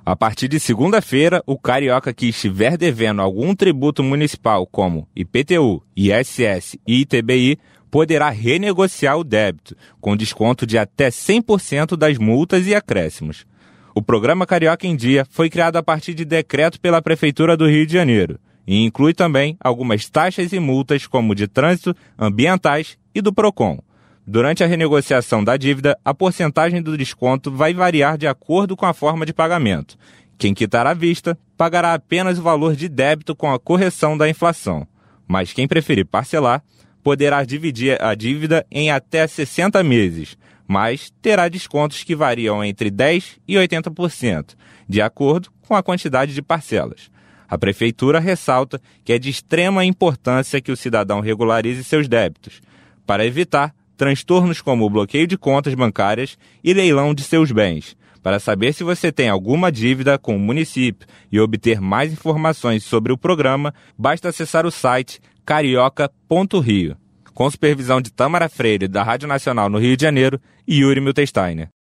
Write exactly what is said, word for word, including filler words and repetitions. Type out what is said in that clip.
A partir de segunda-feira, o carioca que estiver devendo algum tributo municipal, como I P T U, I S S e I T B I, poderá renegociar o débito, com desconto de até cem por cento das multas e acréscimos. O Programa Carioca em Dia foi criado a partir de decreto pela Prefeitura do Rio de Janeiro e inclui também algumas taxas e multas, como de trânsito, ambientais e do PROCON. Durante a renegociação da dívida, a porcentagem do desconto vai variar de acordo com a forma de pagamento. Quem quitar à vista, pagará apenas o valor de débito com a correção da inflação. Mas quem preferir parcelar, poderá dividir a dívida em até sessenta meses, mas terá descontos que variam entre dez por cento e oitenta por cento, de acordo com a quantidade de parcelas. A Prefeitura ressalta que é de extrema importância que o cidadão regularize seus débitos, para evitar transtornos como o bloqueio de contas bancárias e leilão de seus bens. Para saber se você tem alguma dívida com o município e obter mais informações sobre o programa, basta acessar o site carioca ponto rio. Com supervisão de Tâmara Freire, da Rádio Nacional no Rio de Janeiro, e Yuri Miltensteiner.